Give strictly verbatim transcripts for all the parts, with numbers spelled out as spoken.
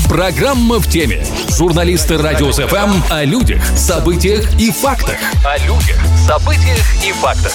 Программа в теме. Журналисты Радио СФМ о людях, событиях и фактах. О людях, событиях и фактах.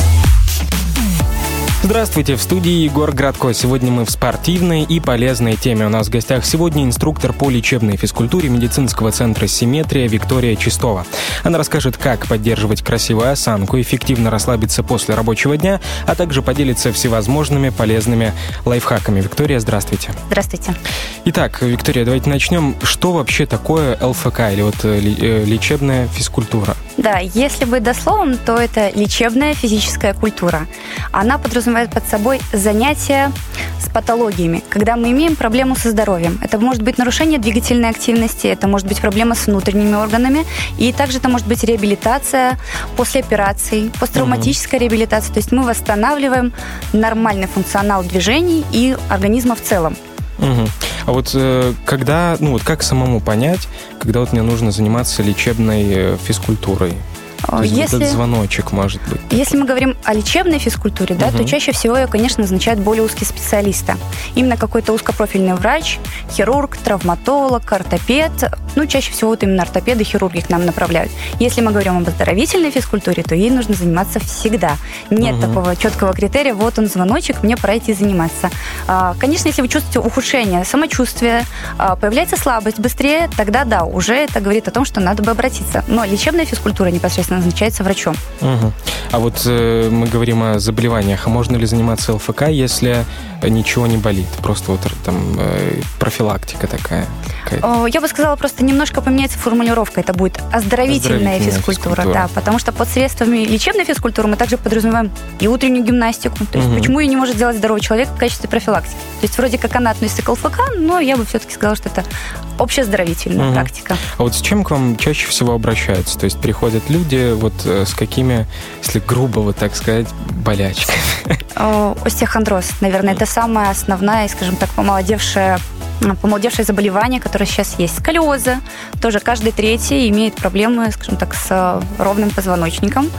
Здравствуйте, в студии Егор Градко. Сегодня мы в спортивной и полезной теме. У нас в гостях сегодня инструктор по лечебной физкультуре медицинского центра «Симметрия» Виктория Чистова. Она расскажет, как поддерживать красивую осанку, эффективно расслабиться после рабочего дня, а также поделится всевозможными полезными лайфхаками. Виктория, здравствуйте. Здравствуйте. Итак, Виктория, давайте начнем. Что вообще такое эл эф ка или вот лечебная физкультура? Да, если быть дословным, то это лечебная физическая культура. Она подразумевает под собой занятия с патологиями, когда мы имеем проблему со здоровьем. Это может быть нарушение двигательной активности, это может быть проблема с внутренними органами, и также это может быть реабилитация после операций, посттравматическая угу. реабилитация. То есть мы восстанавливаем нормальный функционал движений и организма в целом. Угу. А вот э, когда, ну вот как самому понять, когда вот мне нужно заниматься лечебной физкультурой? То есть если, этот звоночек, может быть. Если мы говорим о лечебной физкультуре, да, угу. то чаще всего ее, конечно, назначают более узкие специалисты. Именно какой-то узкопрофильный врач, хирург, травматолог, ортопед. Ну, чаще всего вот именно ортопеды, хирурги к нам направляют. Если мы говорим об оздоровительной физкультуре, то ей нужно заниматься всегда. Нет угу. такого четкого критерия, вот он звоночек, мне пора идти заниматься. Конечно, если вы чувствуете ухудшение самочувствия, появляется слабость быстрее, тогда да, уже это говорит о том, что надо бы обратиться. Но лечебная физкультура непосредственно назначается врачом. Угу. А вот э, мы говорим о заболеваниях. А можно ли заниматься эл эф ка, если ничего не болит? Просто вот там э, профилактика такая какая-то. Я бы сказала, просто немножко поменяется формулировка. Это будет оздоровительная, оздоровительная физкультура. физкультура. Да, потому что под средствами лечебной физкультуры мы также подразумеваем и утреннюю гимнастику. То есть угу. почему ее не может делать здоровый человек в качестве профилактики? То есть вроде как она относится к эл эф ка, но я бы все-таки сказала, что это общеоздоровительная угу. практика. А вот с чем к вам чаще всего обращаются? То есть приходят люди вот с какими, если грубо вот так сказать, болячками? Остеохондроз, наверное, это самая основная, скажем так, помолодевшая помолодевшее заболевание, которое сейчас есть. Сколиозы. Тоже каждый третий имеет проблемы, скажем так, с ровным позвоночником.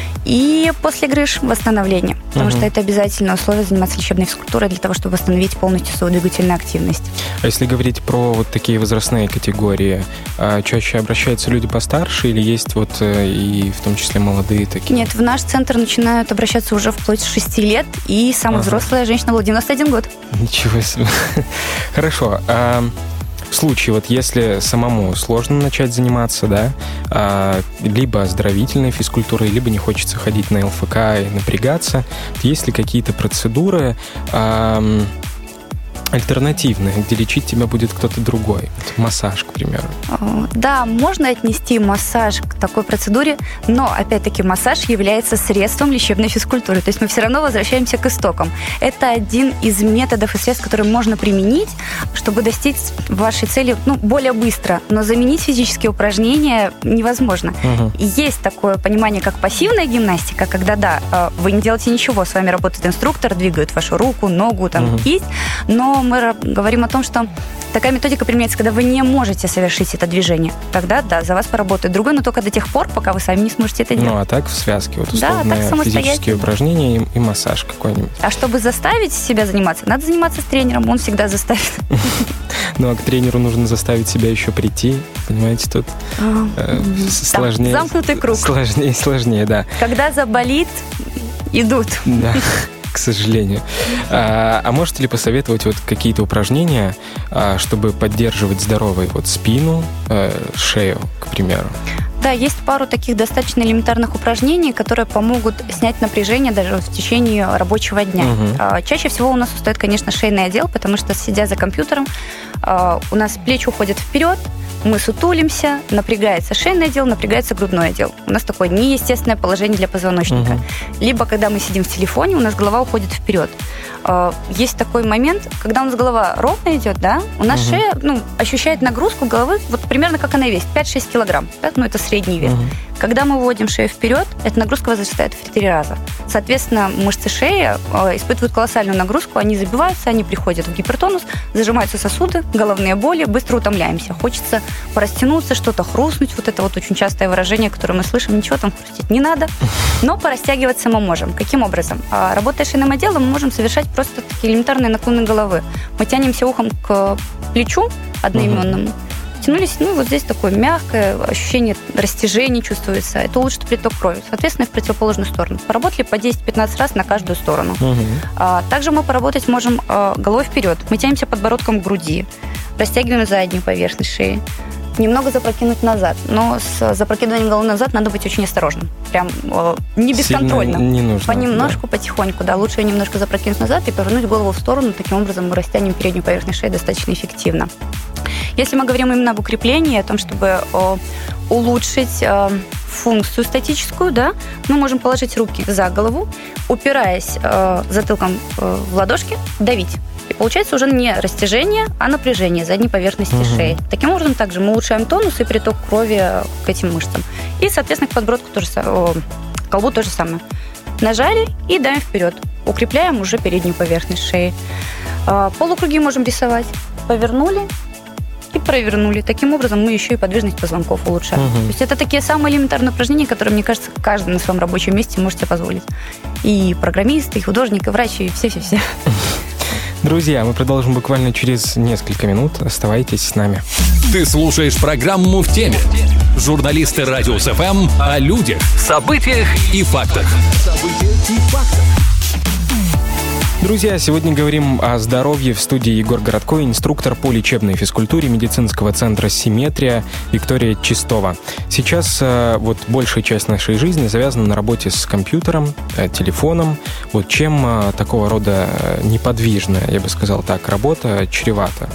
И после грыж восстановление. Потому угу. что это обязательное условие заниматься лечебной физкультурой для того, чтобы восстановить полностью свою двигательную активность. А если говорить про вот такие возрастные категории, чаще обращаются люди постарше или есть вот и в том числе молодые такие? Нет, в наш центр начинают обращаться уже вплоть с шести лет, и самая ага. взрослая женщина была девяносто один год. Ничего себе. Хорошо. А в случае, вот если самому сложно начать заниматься, да, а, либо оздоровительной физкультурой, либо не хочется ходить на эл эф ка и напрягаться, есть ли какие-то процедуры а, альтернативные, где лечить тебя будет кто-то другой? Массаж, к примеру. Да, можно отнести массаж к такой процедуре, но, опять-таки, массаж является средством лечебной физкультуры. То есть мы все равно возвращаемся к истокам. Это один из методов и средств, которые можно применить, чтобы достичь вашей цели ну, более быстро. Но заменить физические упражнения невозможно. Угу. Есть такое понимание, как пассивная гимнастика, когда, да, вы не делаете ничего, с вами работает инструктор, двигает вашу руку, ногу, там, угу. кисть, но мы говорим о том, что такая методика применяется, когда вы не можете совершить это движение. Тогда, да, за вас поработает другой, но только до тех пор, пока вы сами не сможете это делать. Ну, а так в связке, вот условно, да, так физические упражнения и, и массаж какой-нибудь. А чтобы заставить себя заниматься, надо заниматься с тренером, он всегда заставит. Ну, а к тренеру нужно заставить себя еще прийти, понимаете, тут сложнее. Замкнутый круг. Сложнее, сложнее, да. Когда заболит, идут. Да. К сожалению. А, а можете ли посоветовать вот какие-то упражнения, а, чтобы поддерживать здоровой вот спину, а, шею, к примеру? Да, есть пару таких достаточно элементарных упражнений, которые помогут снять напряжение даже в течение рабочего дня. Угу. Чаще всего у нас устает, конечно, шейный отдел, потому что, сидя за компьютером, у нас плечи уходят вперед, мы сутулимся, напрягается шейный отдел, напрягается грудной отдел. У нас такое неестественное положение для позвоночника. Угу. Либо, когда мы сидим в телефоне, у нас голова уходит вперед. Есть такой момент, когда у нас голова ровно идет, да, у нас угу. шея ну, ощущает нагрузку головы, вот примерно как она весит, пять-шесть килограмм. Да? Ну, это средний вес. Угу. Когда мы выводим шею вперед, эта нагрузка возрастает в три раза. Соответственно, мышцы шеи испытывают колоссальную нагрузку, они забиваются, они приходят в гипертонус, зажимаются сосуды, головные боли, быстро утомляемся. Хочется порастянуться, что-то хрустнуть. Вот это вот очень частое выражение, которое мы слышим. Ничего там хрустеть не надо, но порастягиваться мы можем. Каким образом? Работая шейным отделом, мы можем совершать просто такие элементарные наклоны головы. Мы тянемся ухом к плечу одноименному, uh-huh. Тянулись, ну, вот здесь такое мягкое ощущение растяжения чувствуется. Это улучшит приток крови. Соответственно, в противоположную сторону. Поработали по десять-пятнадцать раз на каждую сторону. Угу. А, также мы поработать можем а, головой вперед. Мы тянемся подбородком к груди. Растягиваем заднюю поверхность шеи. Немного запрокинуть назад. Но с запрокидыванием головы назад надо быть очень осторожным. Прям э, не бесконтрольно. Сильно не нужно. Понемножку, да. потихоньку. Да, лучше немножко запрокинуть назад и повернуть голову в сторону. Таким образом мы растянем переднюю поверхность шеи достаточно эффективно. Если мы говорим именно об укреплении, о том, чтобы э, улучшить э, функцию статическую, да, мы можем положить руки за голову, упираясь э, затылком э, в ладошки, давить. И получается уже не растяжение, а напряжение задней поверхности угу. шеи. Таким образом, также мы улучшаем тонус и приток крови к этим мышцам. И, соответственно, к подбородку тоже, к колбу то же самое. Нажали и давим вперед. Укрепляем уже переднюю поверхность шеи. Полукруги можем рисовать. Повернули и провернули. Таким образом, мы еще и подвижность позвонков улучшаем. Угу. То есть это такие самые элементарные упражнения, которые, мне кажется, каждый на своем рабочем месте может себе позволить. И программист, и художник, и врач, и все-все-все. Друзья, мы продолжим буквально через несколько минут. Оставайтесь с нами. Ты слушаешь программу «В теме». Журналисты Радио эф эм о людях, событиях и фактах. Событиях и фактах. Друзья, сегодня говорим о здоровье. В студии Егор Городко, инструктор по лечебной физкультуре медицинского центра «Симметрия» Виктория Чистова. Сейчас вот большая часть нашей жизни завязана на работе с компьютером, телефоном. Вот чем такого рода неподвижная, я бы сказал так, работа чревата?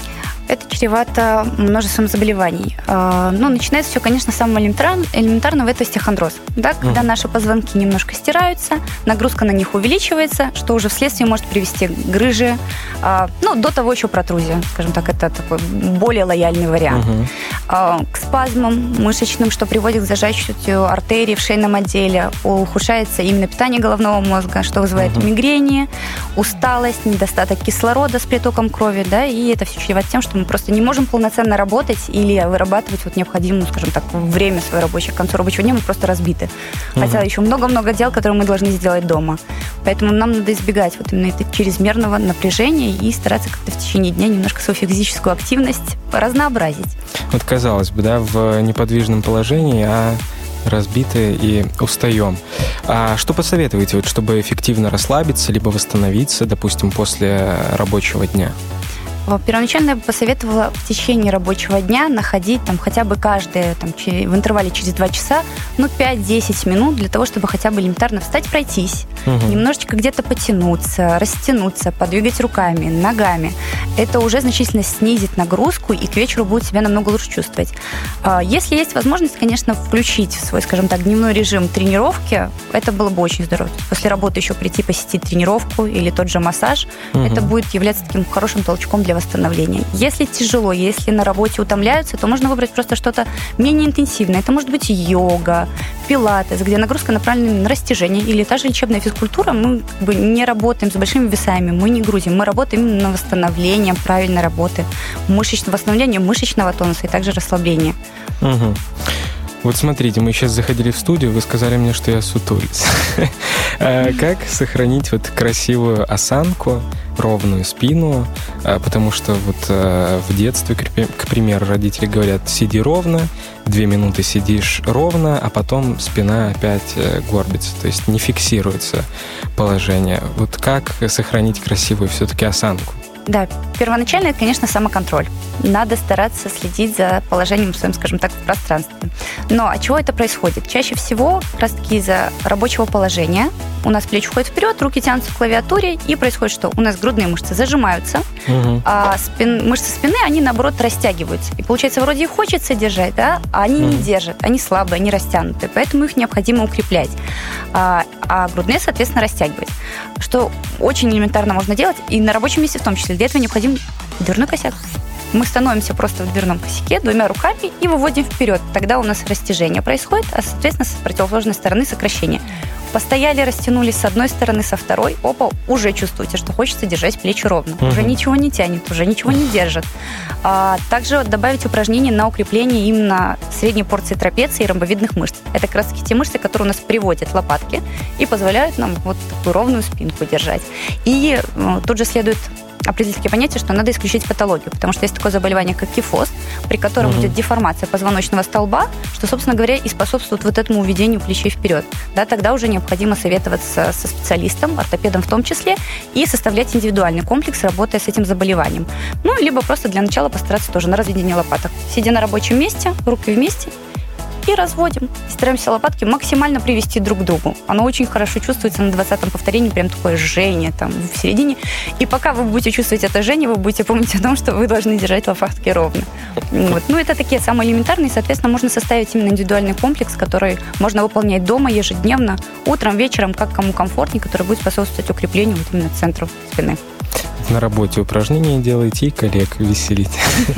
Это чревато множеством заболеваний. Ну, начинается все, конечно, с самого элементарного, это остеохондроз. Да, когда uh-huh. наши позвонки немножко стираются, нагрузка на них увеличивается, что уже вследствие может привести к грыже, ну, до того еще протрузия, скажем так, это такой более лояльный вариант. Uh-huh. К спазмам мышечным, что приводит к зажатию артерий в шейном отделе, ухудшается именно питание головного мозга, что вызывает uh-huh. мигрени, усталость, недостаток кислорода с притоком крови, да, и это все чревато тем, что мы просто не можем полноценно работать или вырабатывать вот необходимое, скажем так, время свое рабочее. К концу рабочего дня мы просто разбиты. Uh-huh. Хотя еще много-много дел, которые мы должны сделать дома. Поэтому нам надо избегать вот именно этого чрезмерного напряжения и стараться как-то в течение дня немножко свою физическую активность разнообразить. Вот казалось бы, да, в неподвижном положении, а разбиты и устаем. А что посоветуете, вот, чтобы эффективно расслабиться, либо восстановиться, допустим, после рабочего дня? Первоначально я бы посоветовала в течение рабочего дня находить там хотя бы каждое там, в интервале через два часа, ну, пять-десять минут для того, чтобы хотя бы элементарно встать, пройтись, угу. немножечко где-то потянуться, растянуться, подвигать руками, ногами. Это уже значительно снизит нагрузку, и к вечеру будет себя намного лучше чувствовать. Если есть возможность, конечно, включить в свой, скажем так, дневной режим тренировки, это было бы очень здорово. После работы еще прийти посетить тренировку или тот же массаж, угу. это будет являться таким хорошим толчком для восстановления. Если тяжело, если на работе утомляются, то можно выбрать просто что-то менее интенсивное. Это может быть йога, пилатес, где нагрузка направлена на растяжение, или та же лечебная физкультура. Мы как бы не работаем с большими весами, мы не грузим, мы работаем именно на восстановление правильной работы, мышечного восстановления мышечного тонуса и также расслабления. Угу. Вот смотрите, мы сейчас заходили в студию, вы сказали мне, что я сутулец. Как сохранить вот красивую осанку, ровную спину? Потому что вот в детстве, к примеру, родители говорят, сиди ровно, две минуты сидишь ровно, а потом спина опять горбится, то есть не фиксируется положение. Вот как сохранить красивую все-таки осанку? Да, первоначально это, конечно, самоконтроль. Надо стараться следить за положением своим, скажем так, в пространстве. Но от чего это происходит? Чаще всего как раз-таки из-за рабочего положения у нас плечи уходят вперед, руки тянутся к клавиатуре, и происходит что? У нас грудные мышцы зажимаются, угу. а спин, мышцы спины, они, наоборот, растягиваются. И получается, вроде их хочется держать, да, а они угу. не держат, они слабые, они растянутые, поэтому их необходимо укреплять. А, а грудные, соответственно, растягивать. Что очень элементарно можно делать, и на рабочем месте в том числе. Для этого необходим дверной косяк. Мы становимся просто в дверном косяке двумя руками и выводим вперед. Тогда у нас растяжение происходит, а, соответственно, с противоположной стороны сокращение. Постояли, растянулись с одной стороны, со второй. Опа, уже чувствуете, что хочется держать плечи ровно. Uh-huh. Уже ничего не тянет, уже ничего не держит. А, также добавить упражнения на укрепление именно средней порции трапеции и ромбовидных мышц. Это как раз таки те мышцы, которые у нас приводят лопатки и позволяют нам вот такую ровную спинку держать. И ну, тут же следует определить такие понятия, что надо исключить патологию, потому что есть такое заболевание, как кифоз, при котором uh-huh. идет деформация позвоночного столба, что, собственно говоря, и способствует вот этому уведению плечей вперед. Да, тогда уже необходимо советоваться со специалистом, ортопедом в том числе, и составлять индивидуальный комплекс, работая с этим заболеванием. Ну, либо просто для начала постараться тоже на разведение лопаток. Сидя на рабочем месте, руки вместе, и разводим. И стараемся лопатки максимально привести друг к другу. Оно очень хорошо чувствуется на двадцатом повторении, прям такое жжение там в середине. И пока вы будете чувствовать это жжение, вы будете помнить о том, что вы должны держать лопатки ровно. Вот. Ну, это такие самые элементарные. Соответственно, можно составить именно индивидуальный комплекс, который можно выполнять дома ежедневно, утром, вечером, как кому комфортнее, который будет способствовать укреплению вот именно центру спины. На работе упражнения делаете и коллег веселите.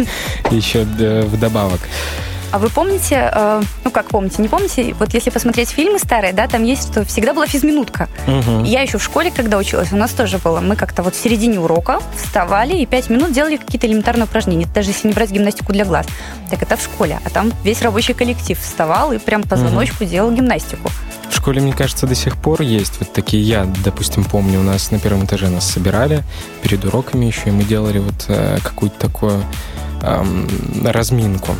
Еще вдобавок. А вы помните, э, ну как помните, не помните, вот если посмотреть фильмы старые, да, там есть, что всегда была физминутка. Угу. Я еще в школе, когда училась, у нас тоже было. Мы как-то вот в середине урока вставали и пять минут делали какие-то элементарные упражнения. Даже если не брать гимнастику для глаз. Так это в школе. А там весь рабочий коллектив вставал и прям по звоночку угу. делал гимнастику. В школе, мне кажется, до сих пор есть вот такие. Я, допустим, помню, у нас на первом этаже нас собирали перед уроками еще, и мы делали вот э, какую-то такую э, разминку.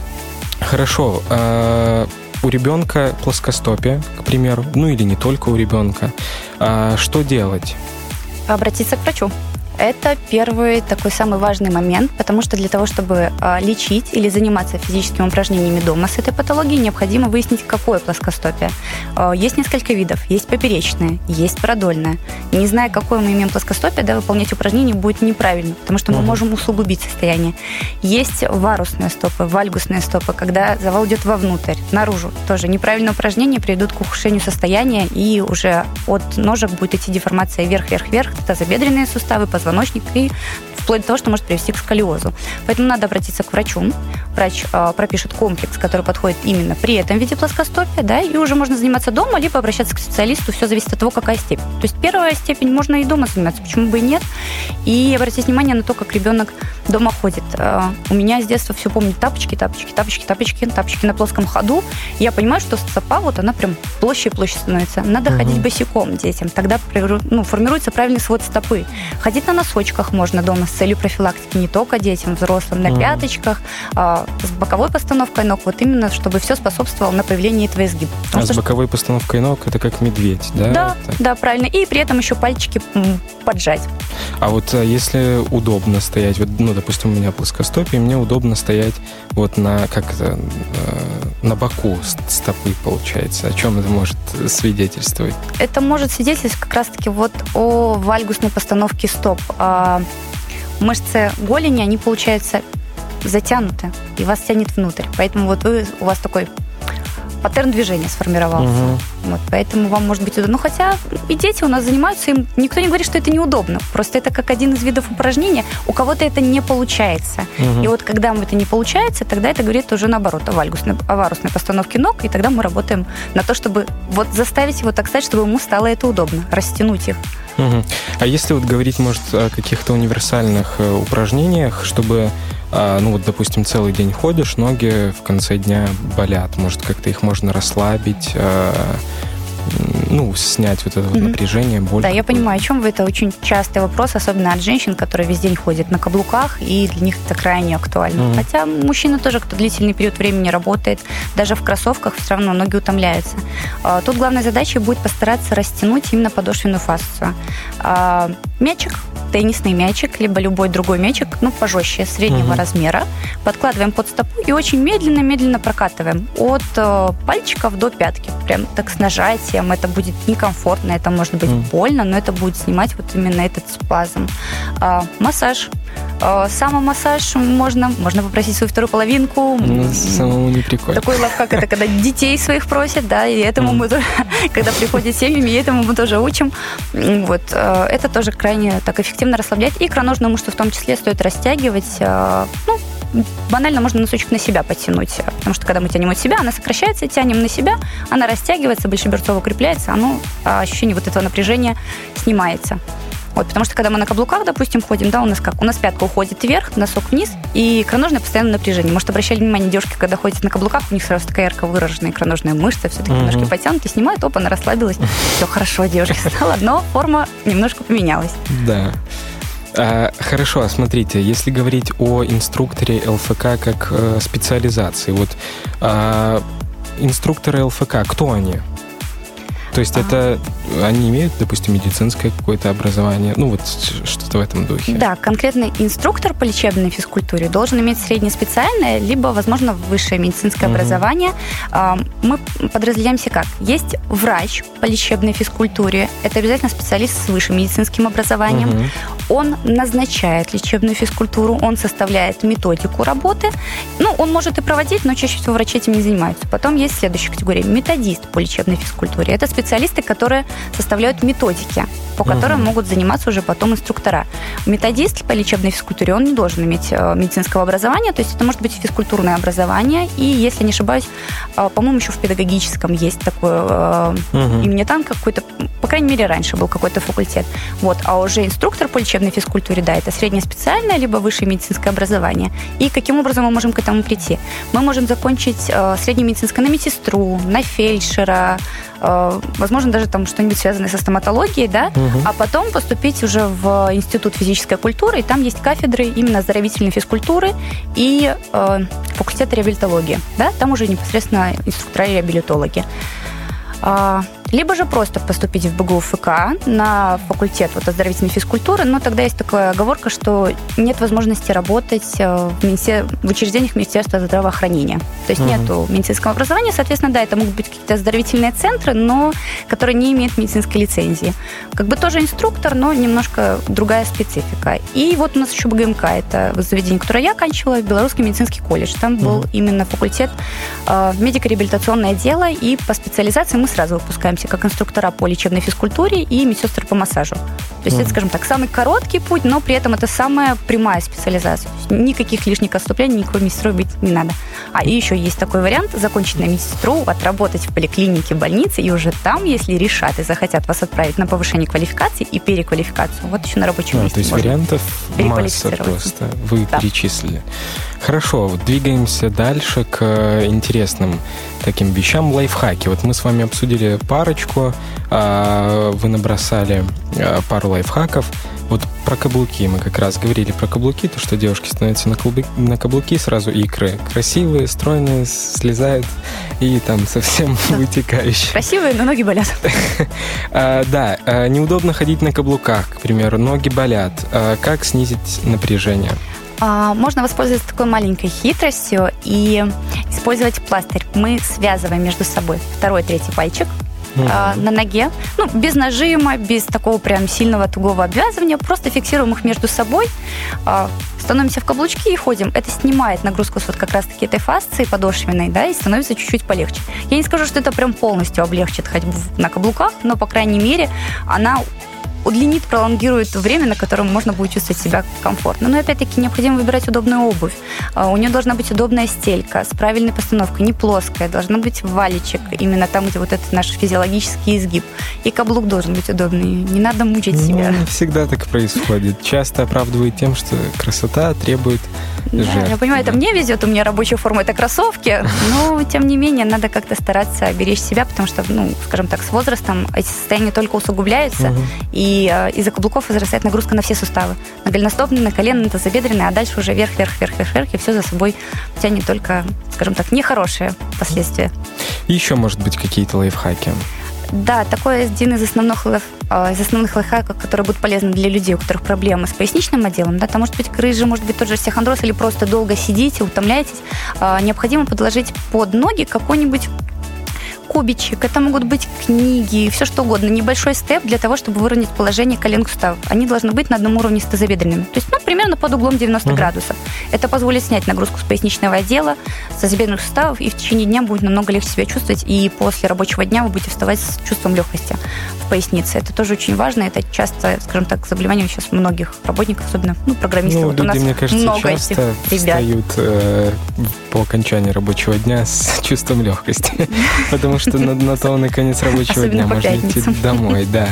Хорошо. А у ребенка плоскостопие, к примеру, ну или не только у ребенка. А что делать? Обратиться к врачу. Это первый такой самый важный момент, потому что для того, чтобы э, лечить или заниматься физическими упражнениями дома с этой патологией, необходимо выяснить, какое плоскостопие. Э, есть несколько видов. Есть поперечное, есть продольное. Не зная, какое мы имеем плоскостопие, да, выполнять упражнение будет неправильно, потому что мы угу. можем усугубить состояние. Есть варусные стопы, вальгусные стопы, когда завал идет вовнутрь, наружу. Тоже неправильное упражнение приведут к ухудшению состояния, и уже от ножек будет идти деформация вверх-вверх-вверх, тазобедренные суставы, позвоночник, и вплоть до того, что может привести к сколиозу. Поэтому надо обратиться к врачу. Врач э, пропишет комплекс, который подходит именно при этом виде плоскостопия, да, и уже можно заниматься дома, либо обращаться к специалисту. Все зависит от того, какая степень. То есть первая степень можно и дома заниматься, почему бы и нет. И обратить внимание на то, как ребенок дома ходит. Э, у меня с детства все помню тапочки, тапочки, тапочки, тапочки, тапочки на плоском ходу. Я понимаю, что стопа, вот она прям площадь и площадь становится. Надо угу. ходить босиком детям. Тогда ну, формируется правильный свод стопы. Ходить на носочках можно дома с целью профилактики не только детям, взрослым, на mm. пяточках, а, с боковой постановкой ног, вот именно, чтобы все способствовало на появлении этого изгиба. А с что... боковой постановкой ног это как медведь, да? Да, так. да, правильно. И при этом еще пальчики м, поджать. А вот если удобно стоять, вот, ну, допустим, у меня плоскостопие, мне удобно стоять вот на, как это, на боку стопы, получается. О чем это может свидетельствовать? Это может свидетельствовать как раз-таки вот о вальгусной постановке стоп. Мышцы голени, они, получается, затянуты, и вас тянет внутрь. Поэтому вот вы, у вас такой паттерн движения сформировался. Угу. Вот, поэтому вам может быть удобно. Ну, хотя и дети у нас занимаются, им никто не говорит, что это неудобно. Просто это как один из видов упражнения. У кого-то это не получается. Угу. И вот когда это не получается, тогда это говорит уже наоборот о вальгусной, о варусной постановке ног, и тогда мы работаем на то, чтобы вот заставить его так стать, чтобы ему стало это удобно, растянуть их. Угу. А если вот говорить, может, о каких-то универсальных упражнениях, чтобы, ну вот, допустим, целый день ходишь, ноги в конце дня болят, может, как-то их можно расслабить, ну, снять вот это вот mm-hmm. напряжение, боль. Да, я понимаю, о чем вы. Это очень частый вопрос, особенно от женщин, которые весь день ходят на каблуках, и для них это крайне актуально. Mm-hmm. Хотя мужчина тоже, кто длительный период времени работает, даже в кроссовках все равно ноги утомляются. Тут главной задачей будет постараться растянуть именно подошвенную фасцию. Мячик, теннисный мячик, либо любой другой мячик, ну, пожестче, среднего mm-hmm. размера, подкладываем под стопу и очень медленно-медленно прокатываем от пальчиков до пятки. Прям так с нажатием. Это будет будет некомфортно, это может быть mm. больно, но это будет снимать вот именно этот спазм. А, массаж. Самомассаж можно, можно попросить свою вторую половинку. Ну, самому не прикольно. Такой лайфхак, это когда детей своих просят, да, и этому mm. мы тоже, когда приходят семьями, и этому мы тоже учим. Вот, это тоже крайне так эффективно расслабляет. И икроножную мышцу в том числе стоит растягивать. Ну, банально можно носочек на себя подтянуть, потому что когда мы тянем от себя, она сокращается, тянем на себя, она растягивается, большеберцово укрепляется, оно, ощущение вот этого напряжения снимается. Вот, потому что когда мы на каблуках, допустим, ходим, да, у нас как? У нас пятка уходит вверх, носок вниз, и икроножное постоянно напряжение. Может, обращали внимание, девушки, когда ходят на каблуках, у них сразу такая ярко выраженная икроножная мышца, все-таки mm-hmm. немножко потянуты, снимают, оп, она расслабилась, все хорошо, девушка стала, но форма немножко поменялась. Да. А, хорошо, смотрите, если говорить о инструкторе ЛФК как э, специализации, вот а, инструкторы ЛФК, кто они? То есть это они имеют, допустим, медицинское какое-то образование, ну вот что-то в этом духе? Да, конкретный инструктор по лечебной физкультуре должен иметь среднеспециальное, либо, возможно, высшее медицинское угу. образование. Мы подразделяемся как? Есть врач по лечебной физкультуре, это обязательно специалист с высшим медицинским образованием. Угу. Он назначает лечебную физкультуру, он составляет методику работы. Ну, он может и проводить, но чаще всего врачи этим не занимаются. Потом есть следующая категория – методист по лечебной физкультуре. Это специалисты, которые составляют методики, по которым uh-huh. могут заниматься уже потом инструктора. Методист по лечебной физкультуре, он не должен иметь медицинского образования, то есть это может быть физкультурное образование, и, если не ошибаюсь, по-моему, еще в педагогическом есть такое uh-huh. имени там какой-то, по крайней мере, раньше был какой-то факультет. Вот. А уже инструктор по лечебной физкультуре, да, это среднеспециальное, либо высшее медицинское образование. И каким образом мы можем к этому прийти? Мы можем закончить среднее медицинское на медсестру, на фельдшера, возможно, даже там что-нибудь связанное со стоматологией, да, угу. а потом поступить уже в Институт физической культуры, и там есть кафедры именно оздоровительной физкультуры и э, факультет реабилитологии, да, там уже непосредственно инструктора-реабилитологи. Либо же просто поступить в БГУФК на факультет вот, оздоровительной физкультуры, но тогда есть такая оговорка, что нет возможности работать в, министер... в учреждениях Министерства здравоохранения. То есть uh-huh. нету медицинского образования, соответственно, да, это могут быть какие-то оздоровительные центры, но которые не имеют медицинской лицензии. Как бы тоже инструктор, но немножко другая специфика. И вот у нас еще БГМК, это заведение, которое я оканчивала, Белорусский медицинский колледж. Там был uh-huh. именно факультет э, медико-реабилитационное дело, и по специализации мы сразу выпускаемся как инструктора по лечебной физкультуре и медсестры по массажу. То есть mm. это, скажем так, самый короткий путь, но при этом это самая прямая специализация. Никаких лишних отступлений, никакой медсестрой быть не надо. А и еще есть такой вариант: закончить на медсестру, отработать в поликлинике, больнице, и уже там, если решат и захотят вас отправить на повышение квалификации и переквалификацию, вот еще на рабочем а, месте. То есть вариантов масса просто. Вы да. перечислили. Хорошо, вот двигаемся дальше к интересным таким вещам. Лайфхаки. Вот мы с вами обсудили парочку, вы набросали пару лайфхаков. Вот про каблуки мы как раз говорили про каблуки, то, что девушки становятся на каблуки, на каблуки сразу икры красивые, стройные, слезают и там совсем вытекающие. Красивые, но ноги болят. Да, неудобно ходить на каблуках, к примеру, ноги болят. Как снизить напряжение? Можно воспользоваться такой маленькой хитростью и использовать пластырь. Мы связываем между собой второй и третий пальчик mm-hmm. на ноге. Ну, без нажима, без такого прям сильного тугого обвязывания. Просто фиксируем их между собой, становимся в каблучки и ходим. Это снимает нагрузку с вот как раз-таки этой фасции подошвенной, да, и становится чуть-чуть полегче. Я не скажу, что это прям полностью облегчит ходьбу на каблуках, но, по крайней мере, она удлинит, пролонгирует время, на котором можно будет чувствовать себя комфортно. Но, опять-таки, необходимо выбирать удобную обувь. У нее должна быть удобная стелька с правильной постановкой, не плоская, должна быть валичек, именно там, где вот этот наш физиологический изгиб. И каблук должен быть удобный. Не надо мучить ну, себя. Не всегда так происходит. Часто оправдывает тем, что красота требует жертв. Да, я понимаю, это мне везет, у меня рабочая форма — это кроссовки, но, тем не менее, надо как-то стараться беречь себя, потому что, ну, скажем так, с возрастом эти состояния только усугубляются, угу. и И из-за каблуков возрастает нагрузка на все суставы. На голеностопный, на коленный, на тазобедренный, а дальше уже вверх, вверх, вверх, вверх, вверх, и все за собой тянет только, скажем так, нехорошие последствия. И еще, может быть, какие-то лайфхаки? Да, такой один из основных, из основных лайфхаков, которые будут полезны для людей, у которых проблемы с поясничным отделом. Да, там может быть грыжа, может быть тот же остеохондроз, или просто долго сидите, утомляетесь. Необходимо подложить под ноги какой-нибудь кубичек, это могут быть книги, все что угодно. Небольшой степ для того, чтобы выровнять положение колен суставов. Они должны быть на одном уровне с тазобедренными. То есть, ну, примерно под углом девяносто uh-huh. градусов. Это позволит снять нагрузку с поясничного отдела, с тазобедренных суставов, и в течение дня будет намного легче себя чувствовать. И после рабочего дня вы будете вставать с чувством легкости в пояснице. Это тоже очень важно. Это часто, скажем так, заболевание сейчас многих работников, особенно ну, программистов. Ну, вот люди, у нас мне кажется, много часто этих ребят. встают э, по окончании рабочего дня с чувством легкости. Потому что на то он и конец рабочего дня. Можно идти домой, да.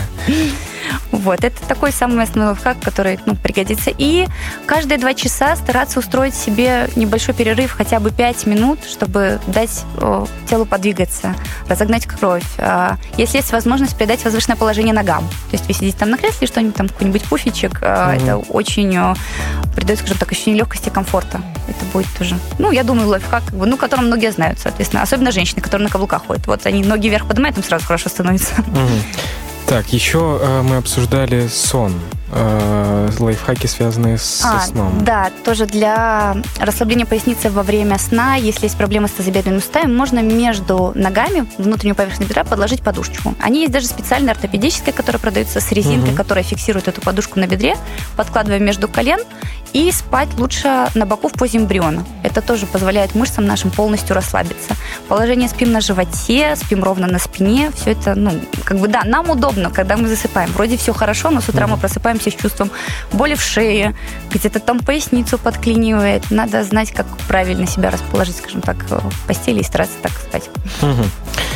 Вот, это такой самый основной лайфхак, который ну, пригодится. И каждые два часа стараться устроить себе небольшой перерыв, хотя бы пять минут, чтобы дать о, телу подвигаться, разогнать кровь. А, если есть возможность, придать возвышенное положение ногам. То есть вы сидите там на кресле, что-нибудь там, какой-нибудь пуфичек, а, mm-hmm. это очень о, придает, скажем так, ощущение легкости и комфорта. Это будет тоже, ну, я думаю, лайфхак, как бы, ну, которым многие знают, соответственно. Особенно женщины, которые на каблуках ходят. Вот они ноги вверх поднимают, им сразу хорошо становится. Mm-hmm. Так, еще э, мы обсуждали сон, э, лайфхаки, связанные с а, сном. Да, тоже для расслабления поясницы во время сна, если есть проблемы с тазобедренными суставами, можно между ногами, внутреннюю поверхность бедра, подложить подушечку. Они есть даже специальные ортопедические, которые продаются с резинкой, угу. которая фиксирует эту подушку на бедре, подкладываем между колен, и спать лучше на боку в позе эмбриона. Это тоже позволяет мышцам нашим полностью расслабиться. Положение спим на животе, спим ровно на спине. Все это, ну, как бы, да, нам удобно, когда мы засыпаем. Вроде все хорошо, но с утра mm-hmm. мы просыпаемся с чувством боли в шее, где-то там поясницу подклинивает. Надо знать, как правильно себя расположить, скажем так, в постели и стараться так спать. Mm-hmm.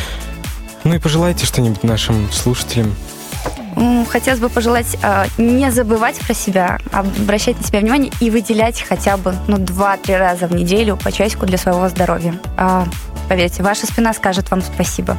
Ну и пожелайте что-нибудь нашим слушателям. Хотелось бы пожелать э, не забывать про себя, обращать на себя внимание и выделять хотя бы ну, два-три раза в неделю по часику для своего здоровья. Э, поверьте, ваша спина скажет вам спасибо.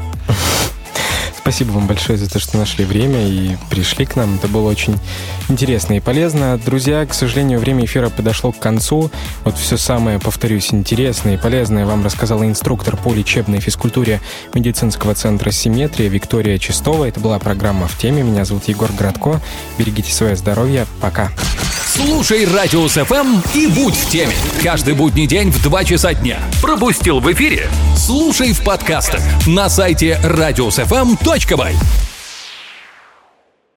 Спасибо вам большое за то, что нашли время и пришли к нам. Это было очень интересно и полезно. Друзья, к сожалению, время эфира подошло к концу. Вот все самое, повторюсь, интересное и полезное вам рассказала инструктор по лечебной физкультуре медицинского центра «Симметрия» Виктория Чистова. Это была программа «В теме». Меня зовут Егор Градко. Берегите свое здоровье. Пока. Слушай Радиус эф эм и будь в теме. Каждый будний день в два часа дня. Пропустил в эфире? Слушай в подкастах на сайте радиус эф эм точка бай.